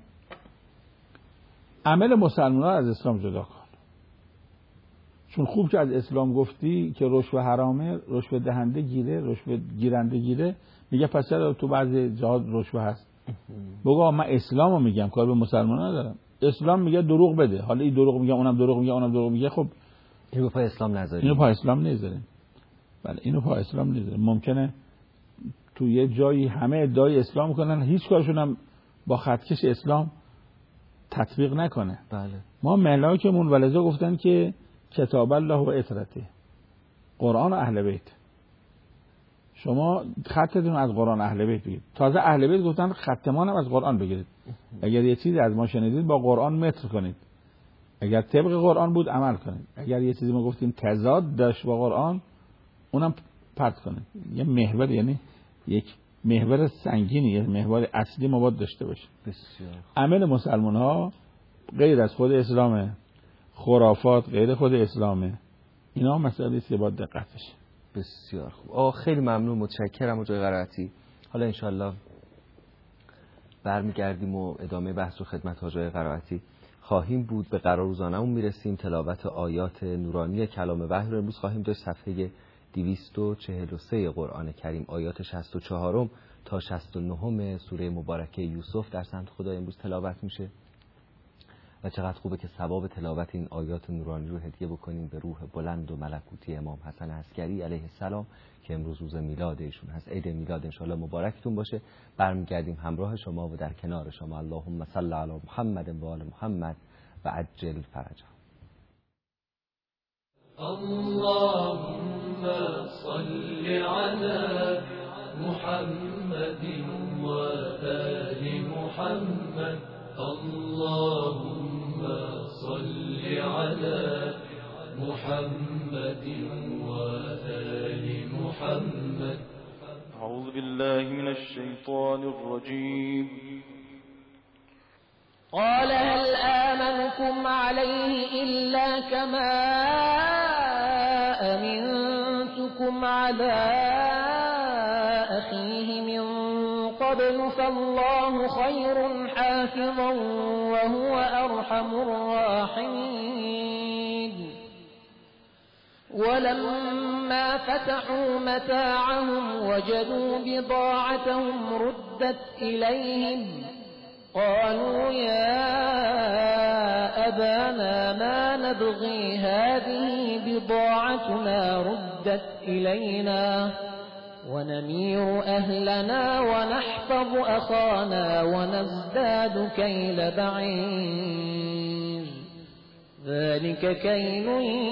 عمل مسلمان‌ها از اسلام جدا کن. چون خوب که از اسلام گفتی که رشوه حرامه، رشوه دهنده گیره، رشوه گیرنده گیره، میگه پس چرا تو بعضی جاها رشوه هست؟ بگو من اسلامو میگم، کار به مسلمان‌ها ندارم. اسلام میگه دروغ بده، حالا این دروغ میگه، اونم دروغ میگه، اونم دروغ میگه. خب
اینو پای اسلام نذاریم.
اینو پای اسلام نذاریم. بله اینو پای اسلام نذاریم. ممکنه تو یه جایی همه ادعای اسلام کنن، هیچ کارشون هم با خطکش اسلام تطبیق نکنه.
بله.
ما ملاکمون ولذا گفتن که کتاب الله و اطرته، قرآن و اهل بیت. شما خطتون از قرآن اهل بیت بگید. تازه اهل بیت گفتن ختمان هم از قرآن بگیرید. اگر یه چیزی از ما شنیدید با قرآن متر کنید، اگر طبق قرآن بود عمل کنید، اگر یه چیزی ما گفتیم تضاد داشت با قرآن اونم پرت کنید. یه محور، یعنی یک محور سنگینی، یه محور اصلی ما باید داشته باشه.
بسیار
عمل مسلمان ها غیر از خود اسلامه، خرافات غیر خود اسلامه. اینا مسئله است که باید دقتش.
بسیار خوب. خیلی ممنون، متشکرم آقای قرائتی. حالا انشالله برمیگردیم و ادامه بحث و خدمت آقای قرائتی خواهیم بود. به قرار روزانه‌مون میرسیم. تلاوت آیات نورانی کلام وحی رو امروز خواهیم داشت. صفحه 243 قرآن کریم، آیات 64 تا 69 سوره مبارکه یوسف در سمت خدا امروز تلاوت میشه و چقدر خوبه که ثواب تلاوت این آیات نورانی رو هدیه بکنیم به روح بلند و ملکوتی امام حسن عسکری علیه السلام که امروز روز میلاد ایشون هست. عید میلاد انشالله مبارکتون باشه. برمیگردیم همراه شما و در کنار شما. اللهم صل علی محمد و آل محمد و عجل فرجهم.
اللهم صل على محمد وآل محمد. اللهم صل على محمد وآل محمد.
أعوذ بالله من الشيطان الرجيم.
قال هل آمنكم عليه إلا كما أمنتكم على أخيه من قبل فالله خير حافظا وهو أرحم الراحمين. ولما فتحوا متاعهم وجدوا بضاعتهم ردت إليهم قالوا يا أبانا ما نبغي هذه بضاعتنا ردت إلينا ونمير أهلنا ونحفظ أخانا ونزداد كيل بعير ذلك كيل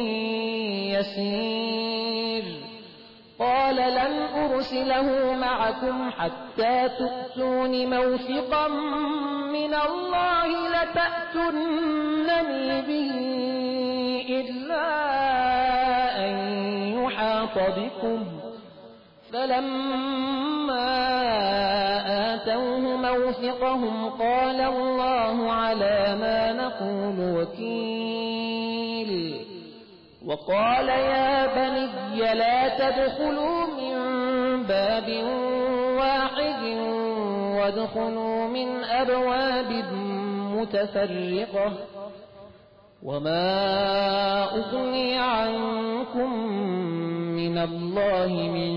يسير. قال لن أرسله معكم حتى تؤتون موثقا من الله لتأتونني به إلا أن يحاط بكم فلما آتوه موثقهم قال الله على ما نقول وكيل وقال يا بني لا تدخلوا من باب واحد وادخلوا من أبواب متفرقة وما أغني عنكم من الله من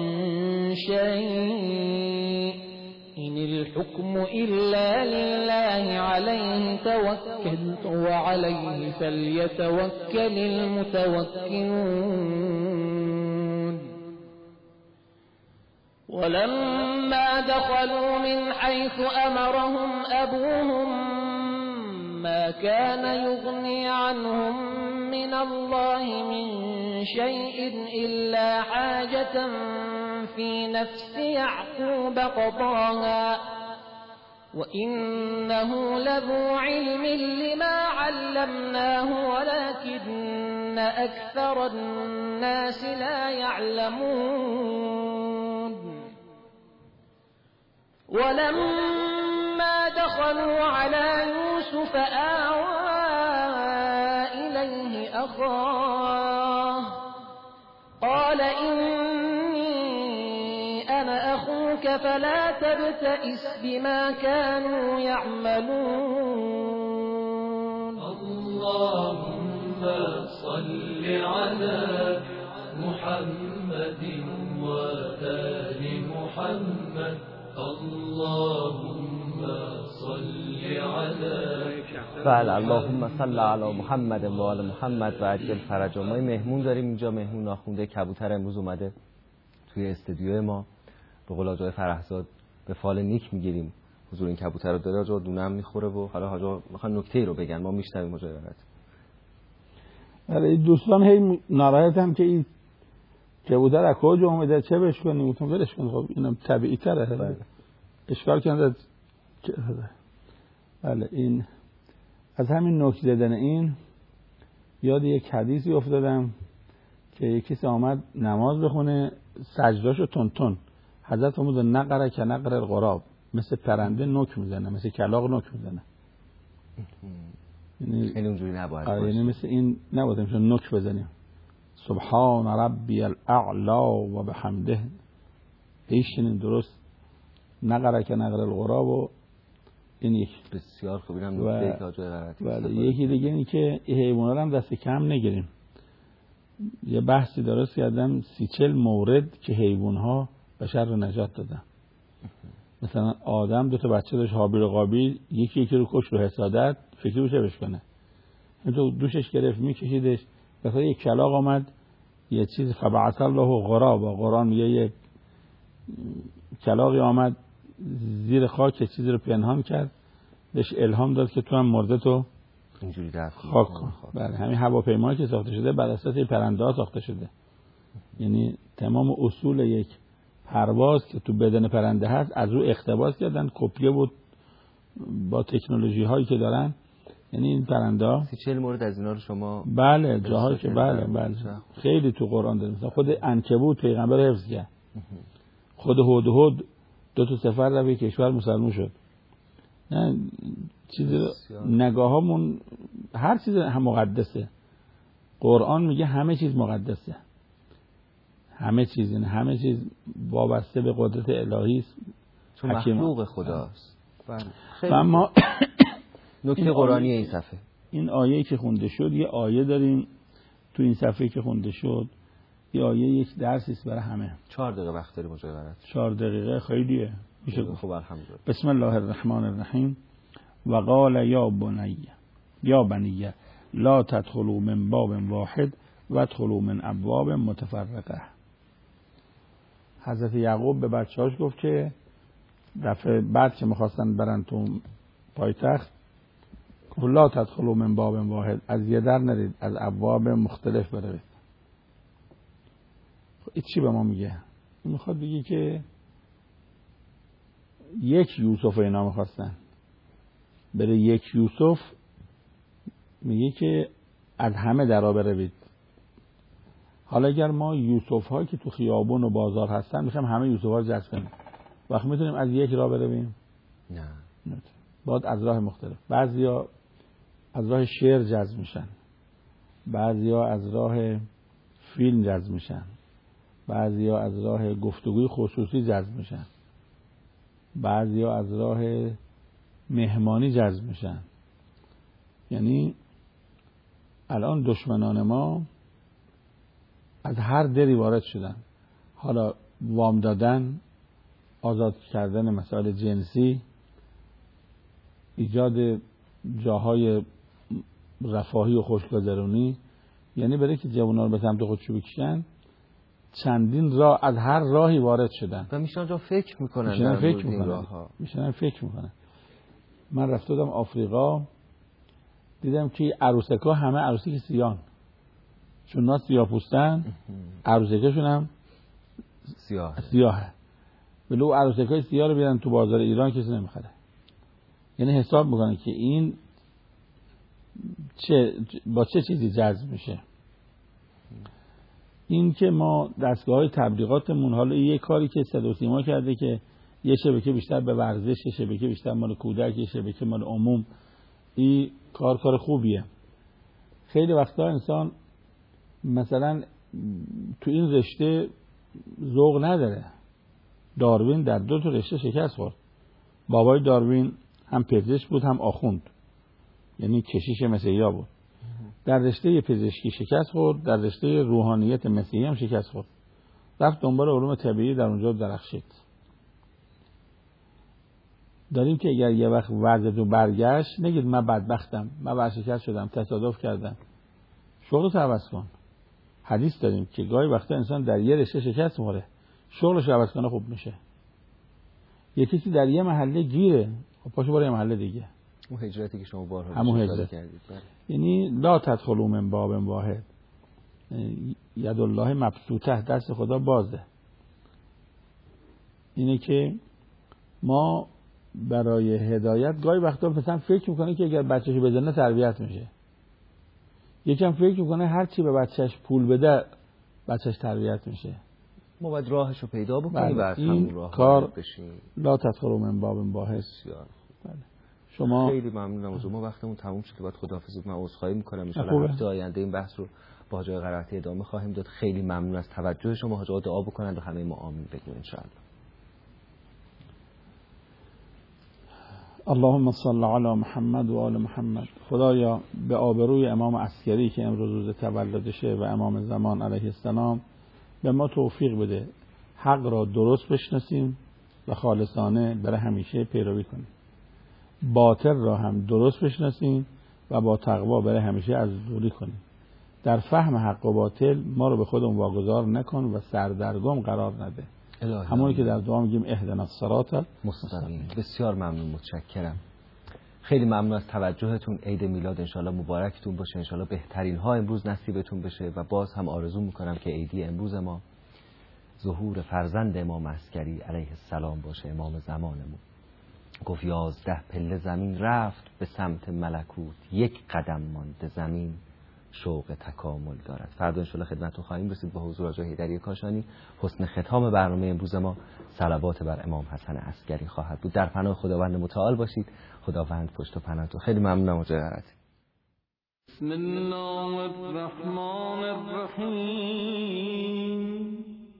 شيء إن الحكم إلا لله عليه توكلت وعليه فليتوكل المتوكلون ولما دخلوا من حيث أمرهم أبوهم ما كان يغني عنهم من الله من شيء إلا حاجة في نفس يعقوب قضاها وإنه لذو علم لما علمناه ولكن أكثر الناس لا يعلمون ولما دخلوا على يوسف آوى إليه أخاه قال إني أنا أخوك فلا تبتئس بما كانوا يعملون
اللهم صل على محمد وآل محمد اللهم صل على
بله اللهم صل علی محمد و آل محمد و عجل فرجهم. ما مهمون داریم اینجا، مهمون ناخونده کبوتر امروز اومده توی استودیوی ما. به قول آقای فرحزاد به فال نیک میگیریم حضور این کبوتر رو داره. آجا دونه هم میخوره و حالا آجا میخوان نکته‌ای رو بگن، ما میشنویم مجاورت.
ولی دوستان هی ناراحتم که این کبوتر از کجا اومده، چه بهش کنیم؟ گفتم ولش کن، خب اینم طبیعی تره. اشکال کنده. بله این از همین نکته زدن این یاد یک حدیثی افتادم که یکی آمد نماز بخونه سجداشو تون حضرت فرمود نقره که نقر الغراب، مثل پرنده نوک میزنه، مثل کلاغ نوک میزنه.
یعنی اونجوری نباید باشه،
یعنی مثل این نباید میشه نوک بزنیم. سبحان ربی الاعلا و بحمده، ایشین درست نقره که نقر الغراب. و این یک
بسیار خوب، اینم نکته که آجای غلطی.
بله یکی دیگه اینی که این حیوانات هم دست کم نگیریم. یه بحثی درست کردم 30-40 مورد که حیوان‌ها بشر رو نجات دادن. مثلا آدم 2 تا بچه داشت، هابیل و قابیل، یکی رو کشت رو حسادت، فکری رو چه بشکنه، تو دوشش گرفت میکشیدش. مثلا یک کلاغ آمد یه چیز فبعث الله غرابا، قرآن میگه یه کلاغی آمد زیر خاک چیزی رو پنهان کرد، بهش الهام داد که تو هم مرده تو
اینجوری رفت
خاک کن. بله همین هواپیمایی که ساخته شده بر اساس پرنده ها ساخته شده. یعنی تمام اصول یک پرواز که تو بدن پرنده هست از رو اقتباس کردن، کپیه بود با تکنولوژی هایی که دارن. یعنی این پرنده ها
40 مورد از اینا رو شما
بله جاهایی که بله خیلی تو قرآن داریم. مثلا خود عنکبوت پیغمبر حفظ کرد، خود هدهد 2 تا سفر رو به کشور مسلمان شد. نه چیز نگاهامون هر چیز هم مقدسه. قرآن میگه همه چیز مقدسه، همه چیز، این همه چیز وابسته به قدرت الهی است،
چون مخلوق خداست.
بله. اما
نکته قرآنی این صفحه،
این آیه که خونده شد، یه آیه داریم تو این صفحه که خونده شد، یه آیه یک درسی است برای همه.
4 دقیقه وقت داریم مجاورت.
4 دقیقه خیلیه میشه گفت.
خب الحمدلله.
بسم الله الرحمن الرحیم. و قال یا بنی لا تدخلوا من باب واحد و ادخلوا من ابواب متفرقه. حضرت یعقوب به بچه‌هاش گفت که دفعه بعد که می‌خواستن برن تو پایتخت، گفت لا تدخلوا من باب واحد، از یه در نرید، از ابواب مختلف برید. این چی به ما میگه؟ میخواد بگه که یک یوسف اینا میخواستن بره، یک یوسف میگه که از همه درا بروید. حالا اگر ما یوسف هایی که تو خیابون و بازار هستن میخوایم همه یوسف ها رو جذب کنیم، وقت میتونیم از یک راه برویم؟ نه. باید از راه مختلف. بعضیا از راه شعر جذب میشن، بعضیا از راه فیلم جذب میشن، بعضیا از راه گفتگوی خصوصی جذب میشن، بعضیا از راه مهمانی جذب میشن. یعنی الان دشمنان ما از هر دری وارد شدن. حالا وام دادن، آزاد کردن مسائل جنسی، ایجاد جاهای رفاهی و خوشگذرونی، یعنی برای که جوانان به سمت خودشو بکشن چندین راه، از هر راهی وارد شدن
و میشن جا فکر میکنن،
میشن فکر میکنن. من رفته بودم آفریقا، دیدم که عروسکا همه عروسی سیان، چون نا سیاه پوستن عروسکاشون هم سیاهه. ولو عروسکای سیاه رو بیارن تو بازار ایران کسی نمیخره. یعنی حساب میکنن که این با چه چیزی جذب میشه. این که ما دستگاه‌های تبلیغاتمون، حالا یه کاری که صدا و سیما کرده که یه شبکه بیشتر به ورزش، یه شبکه بیشتر مال کودک، یه شبکه مال عموم، این کار خوبیه. خیلی وقتا انسان مثلا تو این رشته ذوق نداره. داروین در 2 رشته شکست خورد. بابای داروین هم پزشک بود هم آخوند، یعنی کشیش مسیحا بود. در رشته پزشکی شکست خورد، در رشته روحانیت مسیحی هم شکست خورد. رفت دنبال علوم طبیعی، در اونجا درخشید. داریم که اگر یه وقت وضعیتو برگشت نگید من بدبختم، من ورشکست شدم، تصادف کردم. شغلتو عوض کن. حدیث داریم که گاهی وقتا انسان در یه رشته شکست می‌خوره، شغلش عوض کنه خوب میشه. یه کسی در یه محله گیره، خب پاشو برو یه محله دیگه.
اون هجرتی که شما بارها
همون هجرت کردید. یعنی لا تدخلوا من باب واحد، ید الله مبسوطه، دست خدا بازه. اینه که ما برای هدایت گاهی وقتا مثلا فکر میکنه که اگر بچه‌شو بزنه تربیت میشه، یکم فکر میکنه هر چی به بچه‌ش پول بده بچه‌ش تربیت میشه.
ما باید راهشو پیدا بکنیم و از
همون راه کار بشیم. لا تدخلوا من باب واحد. شما
خیلی ممنونم از ما، وقتمون تموم شد، باید خداحافظی کنم. من عذرخواهی میکنم. ان شاءالله هفته آینده این بحث رو با حاج آقای قرائتی ادامه خواهیم داد. خیلی ممنون از توجه شما. حاج آقا دعا بکنند و همه ما آمین بگیم ان شاءالله.
اللهم صل علی محمد و آل محمد. خدایا به آبروی امام عسکری که امروز روز تولدشه و امام زمان علیه السلام به ما توفیق بده حق را درست بشناسیم و خالصانه برای همیشه پیروی کنیم، باطل را هم درست بشناسیم و با تقوا برای همیشه از دوری کنیم. در فهم حق و باطل ما رو به خودمون واگذار نکن و سردرگم قرار نده. همونی که در دعا میگیم اهدنا الصراط المستقیم.
بسیار ممنون، متشکرم. خیلی ممنون از توجهتون. عید میلاد انشالله مبارکتون باشه، انشالله بهترین ها امروز نصیبتون بشه و باز هم آرزو میکنم که عیدی امروز ما ظهور فرزند امام عسکری علیه السلام باشه، امام زمانمون. گفت 11 پله زمین رفت به سمت ملکوت، 1 قدم مانده زمین شوق تکامل دارد. فردا انشالله خدمتتون خواهیم رسید با حضور حاج حیدری کاشانی. حسن ختام برنامه امروز ما صلوات بر امام حسن عسکری خواهد بود. در پناه خداوند متعال باشید. خداوند پشت و پناهتون. خیلی ممنونم حاج قرائتی.
بسم الله الرحمن الرحیم.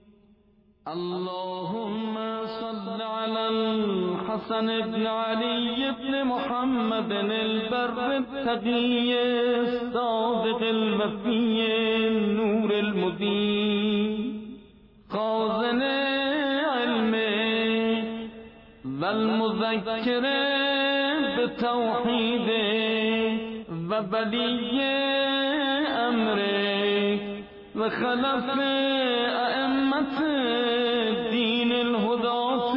اللهم صل على الحسن بن علي بن محمد البر التقي الصادق الوفي النور المبين خازن علم والمذكر بالتوحيد وولي امر وخلف ائمه الدين الهداة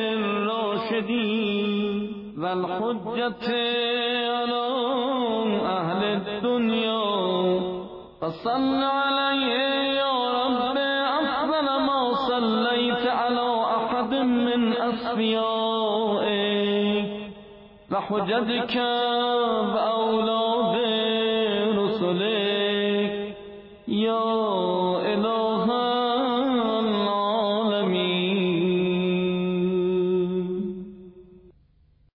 الراشدين والحجة على أهل الدنيا فصل عليه يا رب أفضل ما صليت على أحد من أصفيائك وحجتك وأولادك